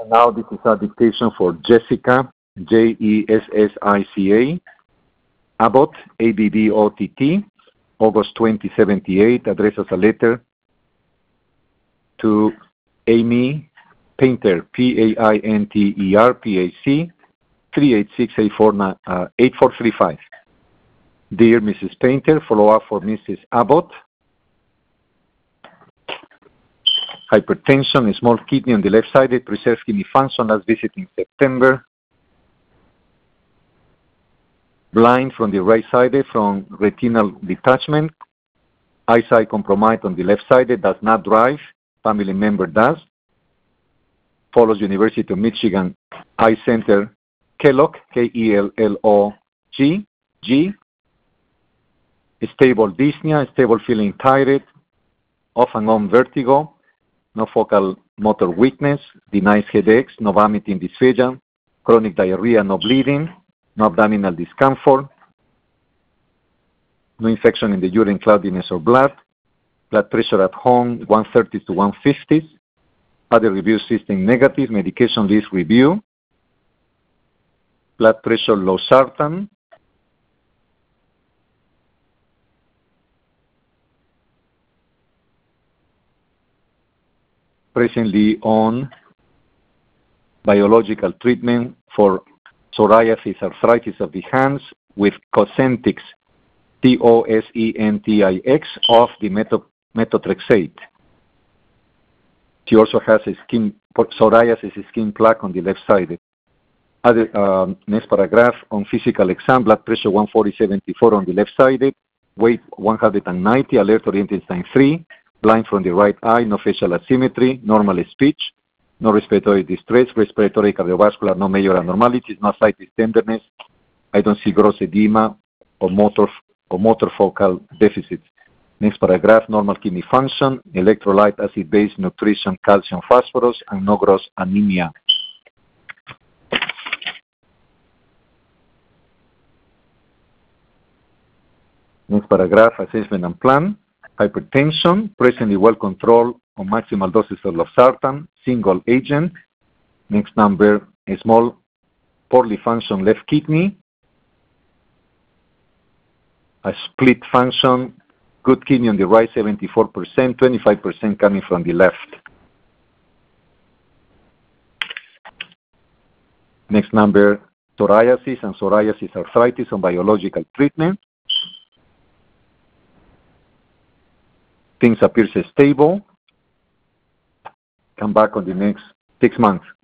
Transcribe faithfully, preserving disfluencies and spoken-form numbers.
And now this is a dictation for Jessica, J E S S I C A, Abbott, A B B O T T, August twenty seventy-eight, addresses a letter to Amy Painter, P A I N T E R, P A C, three eight six eight four three five. Dear Missus Painter, follow-up for Missus Abbott. Hypertension, small kidney on the left side, preserved kidney function, last visit in September. Blind from the right side from retinal detachment. Eyesight compromised on the left side, does not drive, family member does. Follows University of Michigan Eye Center, Kellogg, K E L L O G, G. Stable dyspnea, stable feeling tired, off and on vertigo, no focal motor weakness, denies headaches, no vomiting dysphagia, chronic diarrhea, no bleeding, no abdominal discomfort, no infection in the urine, cloudiness or blood, blood pressure at home one thirty to one fifty, other review system negative, medication list review, blood pressure losartan, presently on biological treatment for psoriasis, arthritis of the hands with Cosentyx, T O S E N T I X, of the methotrexate. She also has a skin psoriasis, skin plaque on the left side. Other, um, next paragraph, on physical exam, blood pressure one forty seventy-four on the left side, weight one hundred ninety, alert oriented sign three, blind from the right eye, no facial asymmetry, normal speech, no respiratory distress, respiratory cardiovascular, no major abnormalities, no ascites tenderness. I don't see gross edema or motor or motor focal deficits. Next paragraph, normal kidney function, electrolyte, acid-base, nutrition, calcium, phosphorus, and no gross anemia. Next paragraph, assessment and plan. Hypertension, presently well controlled on maximal doses of losartan, single agent. Next number, a small poorly functioning left kidney. A split function, good kidney on the right, seventy-four percent, twenty-five percent coming from the left. Next number, psoriasis and psoriasis arthritis on biological treatment. Things appear stable. Come back on the next six months.